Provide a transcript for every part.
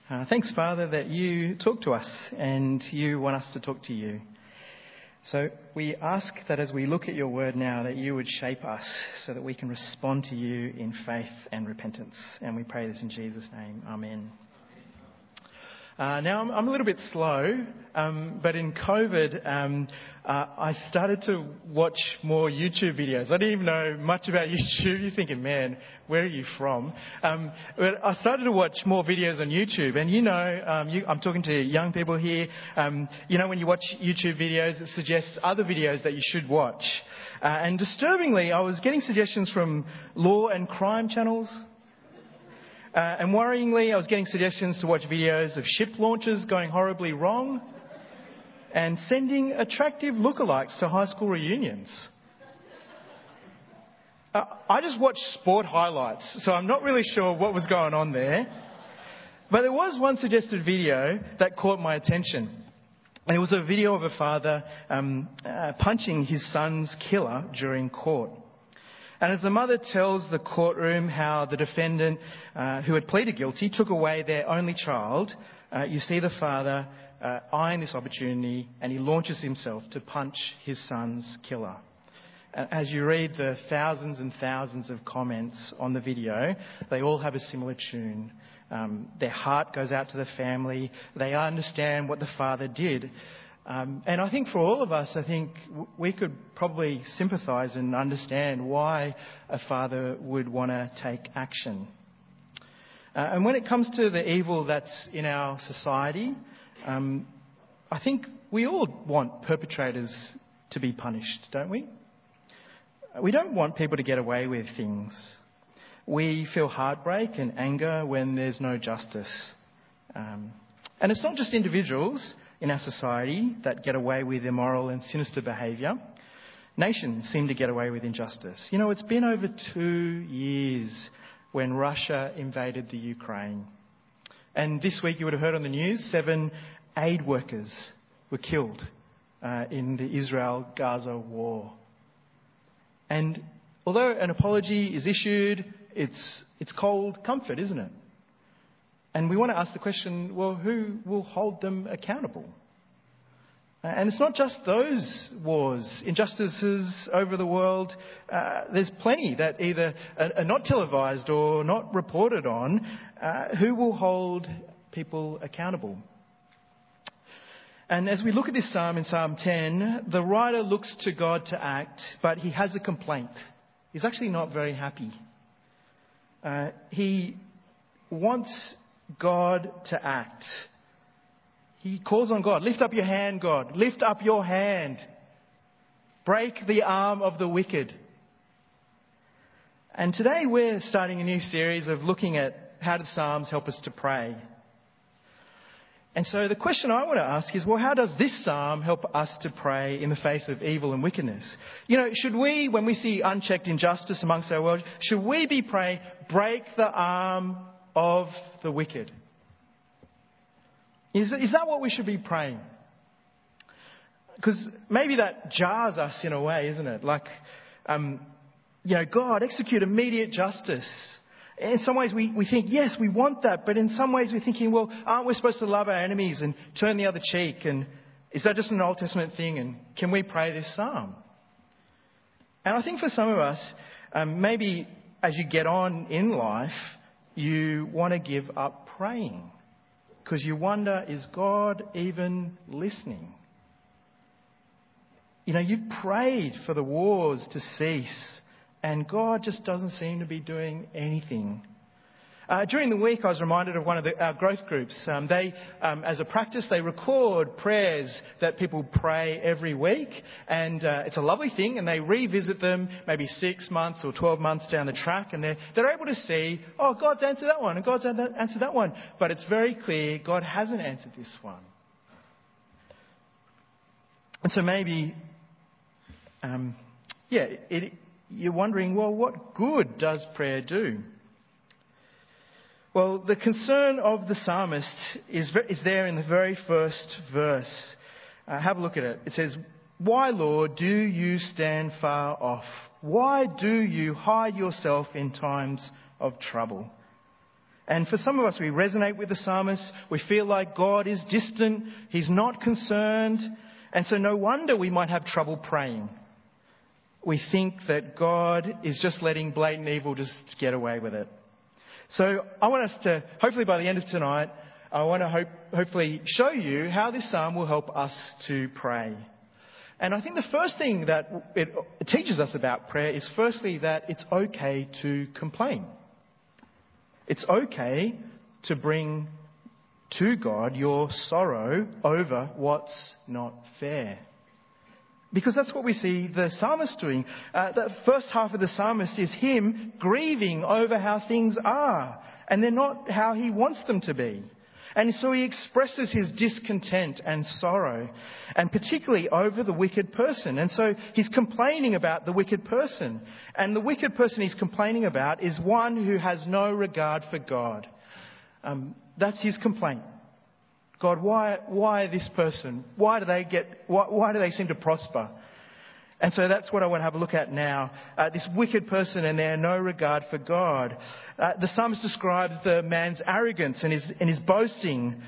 Thanks, Father, that you talk to us and you want us to talk to you. So we ask that as we look at your word now, that you would shape us so that we can respond to you in faith and repentance. And we pray this in Jesus' name. Amen. Now, I'm a little bit slow, but in COVID, I started to watch more YouTube videos. I didn't even know much about YouTube. You're thinking, man, where are you from? But I started to watch more videos on YouTube. And I'm talking to young people here. When you watch YouTube videos, it suggests other videos that you should watch. And disturbingly, I was getting suggestions from law and crime channels. And worryingly, I was getting suggestions to watch videos of ship launches going horribly wrong and sending attractive lookalikes to high school reunions. I just watched sport highlights, so I'm not really sure what was going on there. But there was one suggested video that caught my attention. And it was a video of a father punching his son's killer during court. And as the mother tells the courtroom how the defendant, who had pleaded guilty, took away their only child, you see the father eyeing this opportunity, and he launches himself to punch his son's killer. As you read the thousands and thousands of comments on the video, they all have a similar tune. Their heart goes out to the family. They understand what the father did. And I think for all of us, I think we could probably sympathise and understand why a father would want to take action. And when it comes to the evil that's in our society, I think we all want perpetrators to be punished, don't we? We don't want people to get away with things. We feel heartbreak and anger when there's no justice. And it's not just individuals in our society that get away with immoral and sinister behaviour. Nations seem to get away with injustice. It's been over 2 years when Russia invaded the Ukraine. And this week you would have heard on the news, 7 aid workers were killed in the Israel-Gaza war. And although an apology is issued, it's cold comfort, isn't it? And we want to ask the question, well, who will hold them accountable? And it's not just those wars, injustices over the world. There's plenty that either are not televised or not reported on. Who will hold people accountable? And as we look at this psalm in Psalm 10, the writer looks to God to act, but he has a complaint. He's actually not very happy. He wants God to act. He calls on God. Lift up your hand, God. Lift up your hand. Break the arm of the wicked. And today we're starting a new series of looking at how do the Psalms help us to pray. And so the question I want to ask is, well, how does this psalm help us to pray in the face of evil and wickedness? Should we, when we see unchecked injustice amongst our world, should we be praying, break the arm of the wicked? Is that what we should be praying? Because maybe that jars us in a way, isn't it? Like, God, execute immediate justice. In some ways we think, yes, we want that. But in some ways we're thinking, well, aren't we supposed to love our enemies and turn the other cheek? And is that just an Old Testament thing? And can we pray this psalm? And I think for some of us, maybe as you get on in life, you want to give up praying. Because you wonder, is God even listening? You've prayed for the wars to cease, and God just doesn't seem to be doing anything. During the week, I was reminded of one of our growth groups. They, as a practice, they record prayers that people pray every week. And it's a lovely thing. And they revisit them maybe 6 months or 12 months down the track. And they're able to see, oh, God's answered that one and God's answered that one. But it's very clear God hasn't answered this one. And so maybe, you're wondering, well, what good does prayer do? Well, the concern of the psalmist is there in the very first verse. Have a look at it. It says, "Why, Lord, do you stand far off? Why do you hide yourself in times of trouble?" And for some of us, we resonate with the psalmist. We feel like God is distant. He's not concerned. And so no wonder we might have trouble praying. We think that God is just letting blatant evil just get away with it. So I want us to, hopefully by the end of tonight, I want to hopefully show you how this psalm will help us to pray. And I think the first thing that it teaches us about prayer is firstly that it's okay to complain. It's okay to bring to God your sorrow over what's not fair. Because that's what we see the psalmist doing. The first half of the psalmist is him grieving over how things are, and they're not how he wants them to be. And so he expresses his discontent and sorrow, and particularly over the wicked person. And so he's complaining about the wicked person. And the wicked person he's complaining about is one who has no regard for God. That's his complaint. God, why this person? Why do they seem to prosper? And so that's what I want to have a look at now. This wicked person and their no regard for God. The psalmist describes the man's arrogance and his boasting.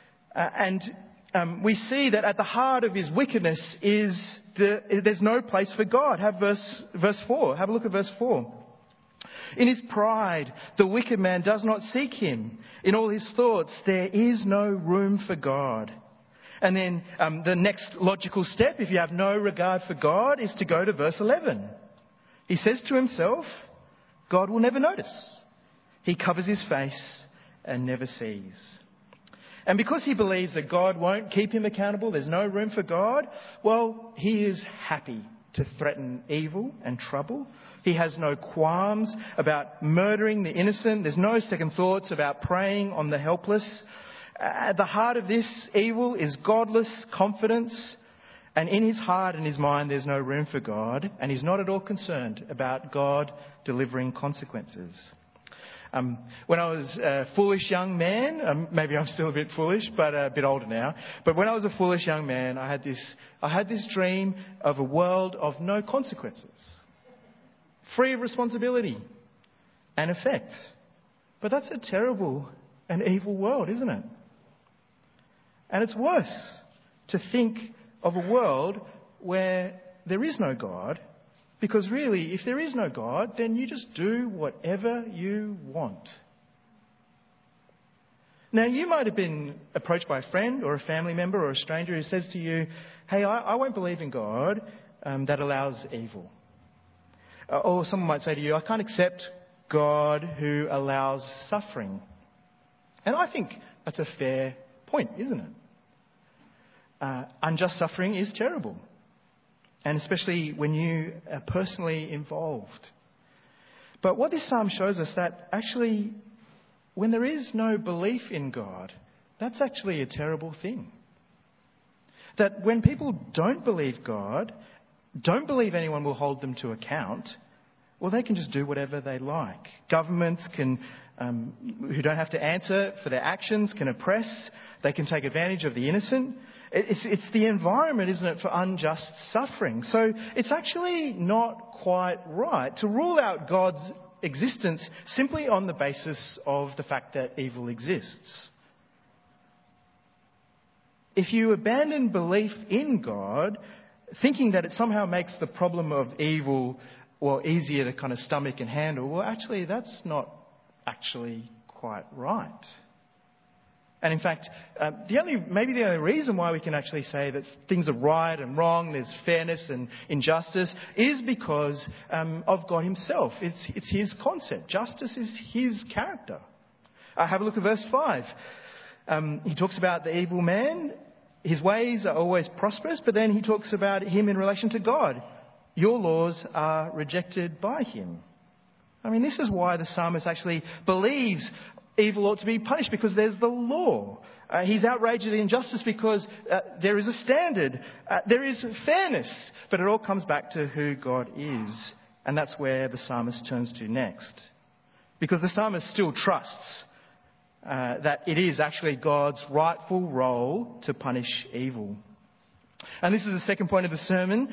And we see that at the heart of his wickedness is there's no place for God. Have verse 4. Have a look at verse 4. In his pride, the wicked man does not seek him. In all his thoughts, there is no room for God. And then the next logical step, if you have no regard for God, is to go to verse 11. He says to himself, God will never notice. He covers his face and never sees. And because he believes that God won't keep him accountable, there's no room for God, well, he is happy to threaten evil and trouble. He has no qualms about murdering the innocent. There's no second thoughts about preying on the helpless. At the heart of this evil is godless confidence. And in his heart and his mind, there's no room for God. And he's not at all concerned about God delivering consequences. When I was a foolish young man, maybe I'm still a bit foolish, but a bit older now. But when I was a foolish young man, I had this dream of a world of no consequences, free of responsibility and effect. But that's a terrible and evil world, isn't it? And it's worse to think of a world where there is no God, because really, if there is no God, then you just do whatever you want. Now, you might have been approached by a friend or a family member or a stranger who says to you, hey, I won't believe in God that allows evil. Or someone might say to you, I can't accept God who allows suffering. And I think that's a fair point, isn't it? Unjust suffering is terrible. And especially when you are personally involved. But what this psalm shows us that actually, when there is no belief in God, that's actually a terrible thing. That when people don't believe God, don't believe anyone will hold them to account, well, they can just do whatever they like. Governments can, who don't have to answer for their actions, can oppress. They can take advantage of the innocent. It's the environment, isn't it, for unjust suffering. So it's actually not quite right to rule out God's existence simply on the basis of the fact that evil exists. If you abandon belief in God, thinking that it somehow makes the problem of evil easier to kind of stomach and handle, well, actually, that's not actually quite right. And in fact, the only reason why we can actually say that things are right and wrong, there's fairness and injustice, is because of God himself. It's his concept. Justice is his character. Have a look at verse 5. He talks about the evil man. His ways are always prosperous, but then he talks about him in relation to God. Your laws are rejected by him. I mean, this is why the psalmist actually believes evil ought to be punished, because there's the law. He's outraged at injustice because there is a standard. There is fairness. But it all comes back to who God is. And that's where the psalmist turns to next. Because the psalmist still trusts that it is actually God's rightful role to punish evil. And this is the second point of the sermon.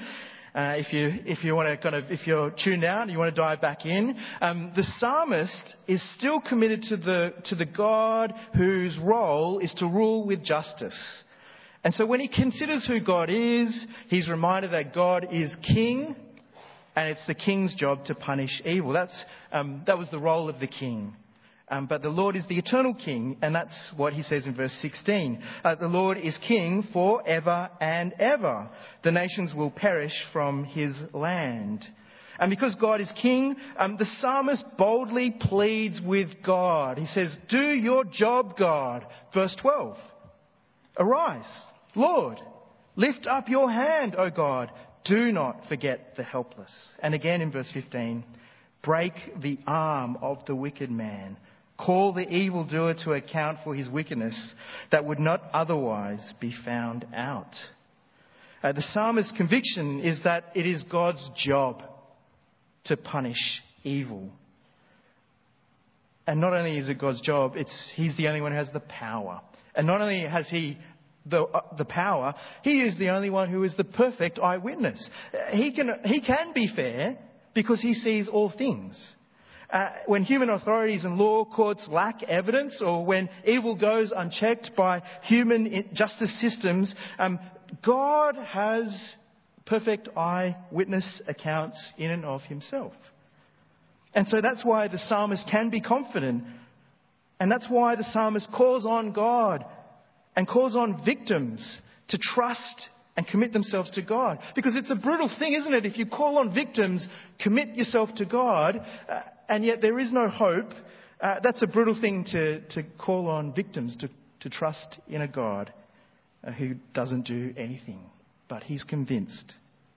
If you're tuned out and you want to dive back in, the psalmist is still committed to the God whose role is to rule with justice. And so when he considers who God is, he's reminded that God is king, and it's the king's job to punish evil. That was the role of the king. But the Lord is the eternal king, and that's what he says in verse 16. The Lord is king forever and ever. The nations will perish from his land. And because God is king, the psalmist boldly pleads with God. He says, "Do your job, God." Verse 12. "Arise, Lord, lift up your hand, O God. Do not forget the helpless." And again in verse 15, "Break the arm of the wicked man. Call the evildoer to account for his wickedness that would not otherwise be found out." The psalmist's conviction is that it is God's job to punish evil. And not only is it God's job, he's the only one who has the power. And not only has he the power, he is the only one who is the perfect eyewitness. He can be fair because he sees all things. When human authorities and law courts lack evidence, or when evil goes unchecked by human justice systems, God has perfect eyewitness accounts in and of himself. And so that's why the psalmist can be confident. And that's why the psalmist calls on God and calls on victims to trust and commit themselves to God. Because it's a brutal thing, isn't it? If you call on victims, commit yourself to God, and yet there is no hope, that's a brutal thing to call on victims to trust in a God who doesn't do anything, but he's convinced.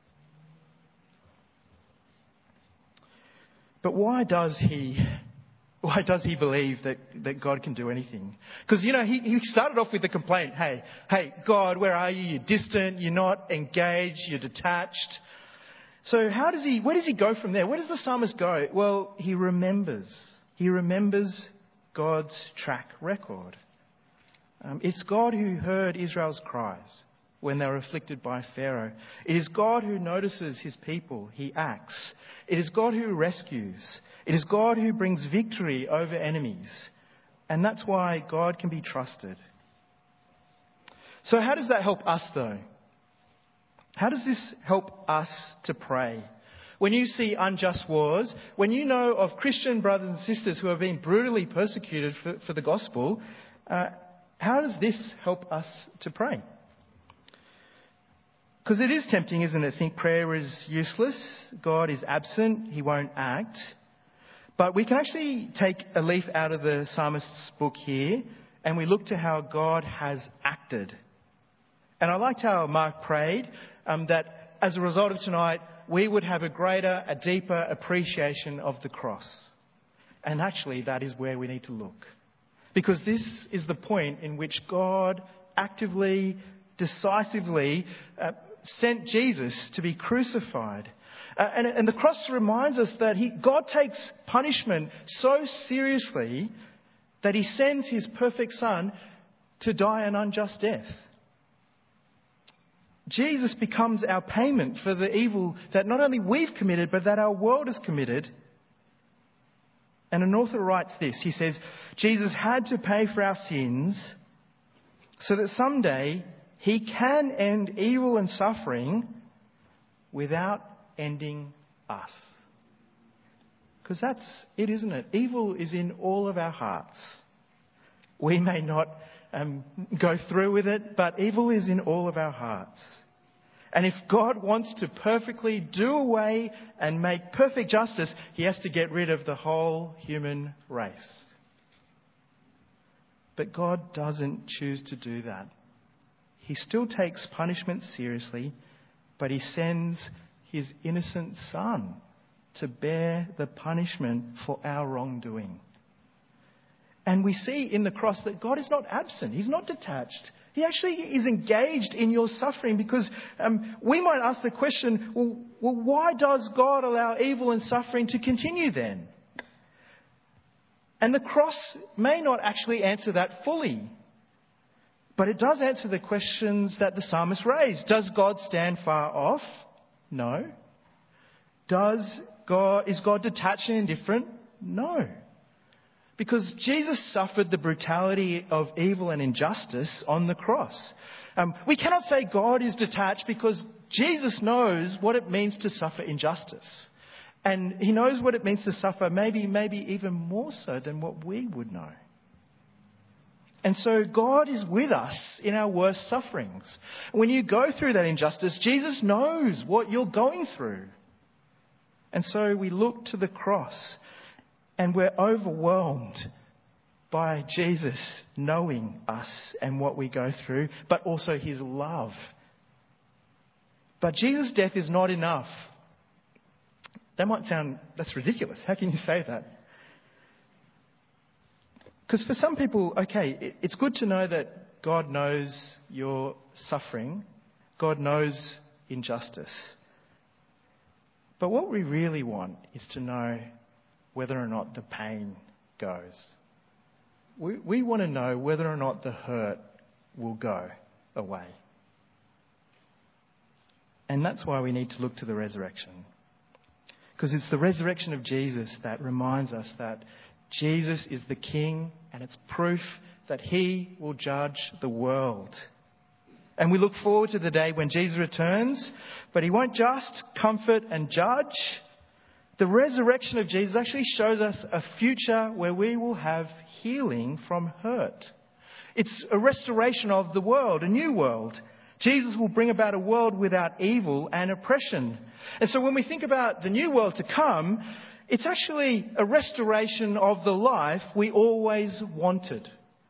But why does he believe that God can do anything? Because, he started off with a complaint. Hey, God, where are you? You're distant, you're not engaged, you're detached. So where does he go from there? Where does the psalmist go? Well, he remembers. He remembers God's track record. It's God who heard Israel's cries when they were afflicted by Pharaoh. It is God who notices his people. He acts. It is God who rescues. It is God who brings victory over enemies. And that's why God can be trusted. So how does that help us, though? How does this help us to pray? When you see unjust wars, when you know of Christian brothers and sisters who are being brutally persecuted for the gospel, how does this help us to pray? Because it is tempting, isn't it? Think prayer is useless. God is absent. He won't act. But we can actually take a leaf out of the psalmist's book here, and we look to how God has acted. And I liked how Mark prayed that as a result of tonight, we would have a deeper appreciation of the cross. And actually, that is where we need to look. Because this is the point in which God actively, decisively sent Jesus to be crucified. And the cross reminds us that God takes punishment so seriously that he sends his perfect Son to die an unjust death. Jesus becomes our payment for the evil that not only we've committed, but that our world has committed. And an author writes this. He says, Jesus had to pay for our sins so that someday he can end evil and suffering without ending us. Because that's it, isn't it? Evil is in all of our hearts. We may not go through with it, but evil is in all of our hearts. And if God wants to perfectly do away and make perfect justice, he has to get rid of the whole human race. But God doesn't choose to do that. He still takes punishment seriously, but he sends his innocent Son to bear the punishment for our wrongdoing. And we see in the cross that God is not absent. He's not detached. He actually is engaged in your suffering, because we might ask the question, well, why does God allow evil and suffering to continue then? And the cross may not actually answer that fully. But it does answer the questions that the psalmist raised. Does God stand far off? No. Is God detached and indifferent? No. Because Jesus suffered the brutality of evil and injustice on the cross. We cannot say God is detached because Jesus knows what it means to suffer injustice. And he knows what it means to suffer maybe even more so than what we would know. And so God is with us in our worst sufferings. When you go through that injustice, Jesus knows what you're going through. And so we look to the cross and we're overwhelmed by Jesus knowing us and what we go through, but also his love. But Jesus' death is not enough. That's ridiculous. How can you say that? Because for some people, okay, it's good to know that God knows your suffering. God knows injustice. But what we really want is to know whether or not the pain goes. We want to know whether or not the hurt will go away. And that's why we need to look to the resurrection. Because it's the resurrection of Jesus that reminds us that Jesus is the King, and it's proof that he will judge the world. And we look forward to the day when Jesus returns, but he won't just comfort and judge. The resurrection of Jesus actually shows us a future where we will have healing from hurt. It's a restoration of the world, a new world. Jesus will bring about a world without evil and oppression. And so when we think about the new world to come, it's actually a restoration of the life we always wanted.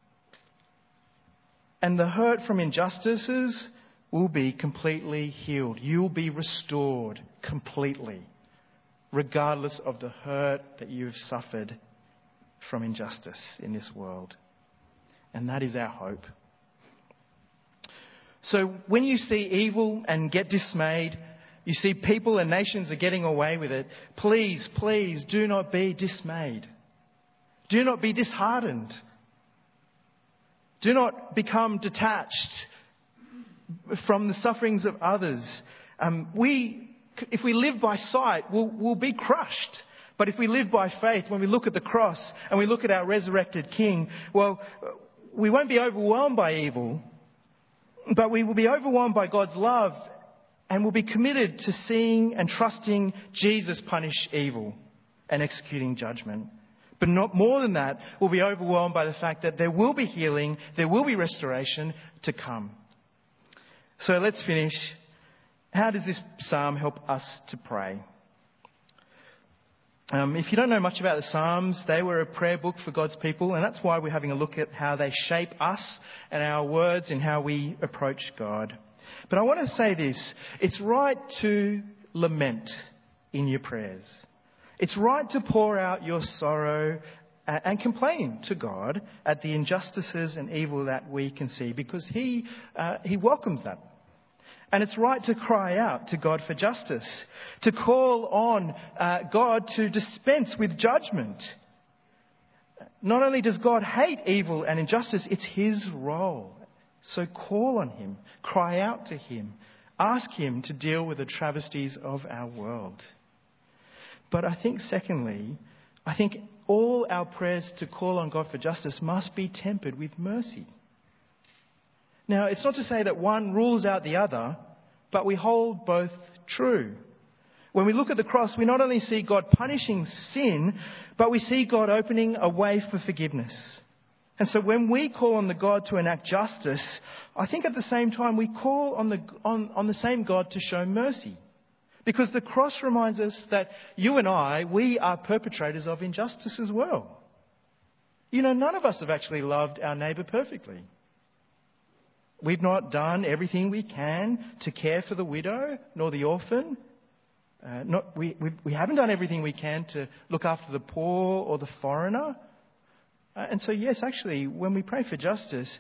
And the hurt from injustices will be completely healed. You'll be restored completely, regardless of the hurt that you've suffered from injustice in this world. And that is our hope. So when you see evil and get dismayed, you see people and nations are getting away with it, please do not be dismayed. Do not be disheartened. Do not become detached from the sufferings of others. If we live by sight, we'll be crushed. But if we live by faith, when we look at the cross and we look at our resurrected King, well, we won't be overwhelmed by evil, but we will be overwhelmed by God's love, and we'll be committed to seeing and trusting Jesus punish evil and executing judgment. But not more than that, we'll be overwhelmed by the fact that there will be healing, there will be restoration to come. So let's finish. How does this psalm help us to pray? If you don't know much about the Psalms, they were a prayer book for God's people, and that's why we're having a look at how they shape us and our words and how we approach God. But I want to say this. It's right to lament in your prayers. It's right to pour out your sorrow and complain to God at the injustices and evil that we can see, because He welcomes that. And it's right to cry out to God for justice, to call on God to dispense with judgment. Not only does God hate evil and injustice, it's his role. So call on him, cry out to him, ask him to deal with the travesties of our world. But I think secondly, all our prayers to call on God for justice must be tempered with mercy. Now, it's not to say that one rules out the other, but we hold both true. When we look at the cross, we not only see God punishing sin, but we see God opening a way for forgiveness. And so when we call on the God to enact justice, I think at the same time we call on the same God to show mercy. Because the cross reminds us that you and I, we are perpetrators of injustice as well. You know, none of us have actually loved our neighbour perfectly. We've not done everything we can to care for the widow nor the orphan. We haven't done everything we can to look after the poor or the foreigner. And so, yes, actually, when we pray for justice,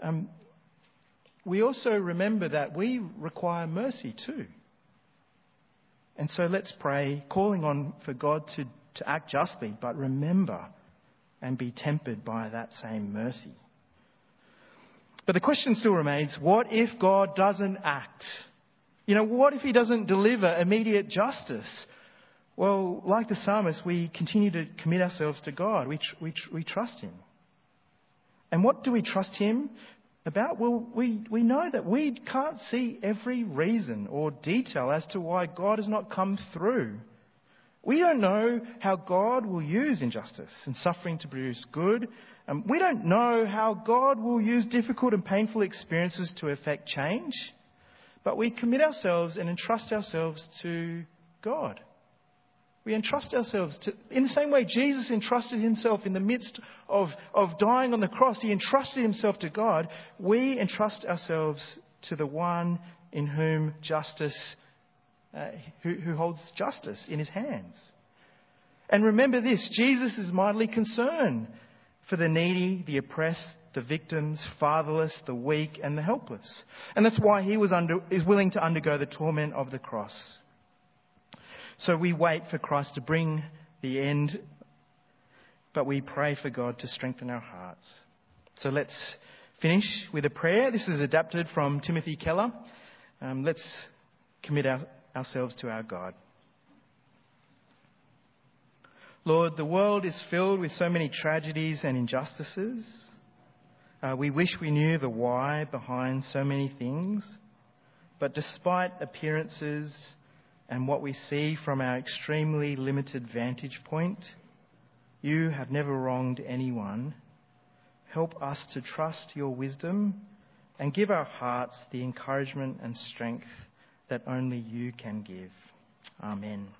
we also remember that we require mercy too. And so let's pray, calling on for God to act justly, but remember and be tempered by that same mercy. But the question still remains, what if God doesn't act? What if he doesn't deliver immediate justice? Well, like the psalmist, we continue to commit ourselves to God. We trust him. And what do we trust him about? Well, we know that we can't see every reason or detail as to why God has not come through. We don't know how God will use injustice and suffering to produce good. We don't know how God will use difficult and painful experiences to effect change. But we commit ourselves and entrust ourselves to God. We entrust ourselves to, in the same way Jesus entrusted himself in the midst of dying on the cross, he entrusted himself to God. We entrust ourselves to the one in whom justice, who holds justice in his hands. And remember this, Jesus is mightily concerned for the needy, the oppressed, the victims, fatherless, the weak and the helpless. And that's why he is willing to undergo the torment of the cross. So we wait for Christ to bring the end, but we pray for God to strengthen our hearts. So let's finish with a prayer. This is adapted from Timothy Keller. Let's commit ourselves to our God. Lord, the world is filled with so many tragedies and injustices. We wish we knew the why behind so many things. But despite appearances and what we see from our extremely limited vantage point, you have never wronged anyone. Help us to trust your wisdom and give our hearts the encouragement and strength that only you can give. Amen.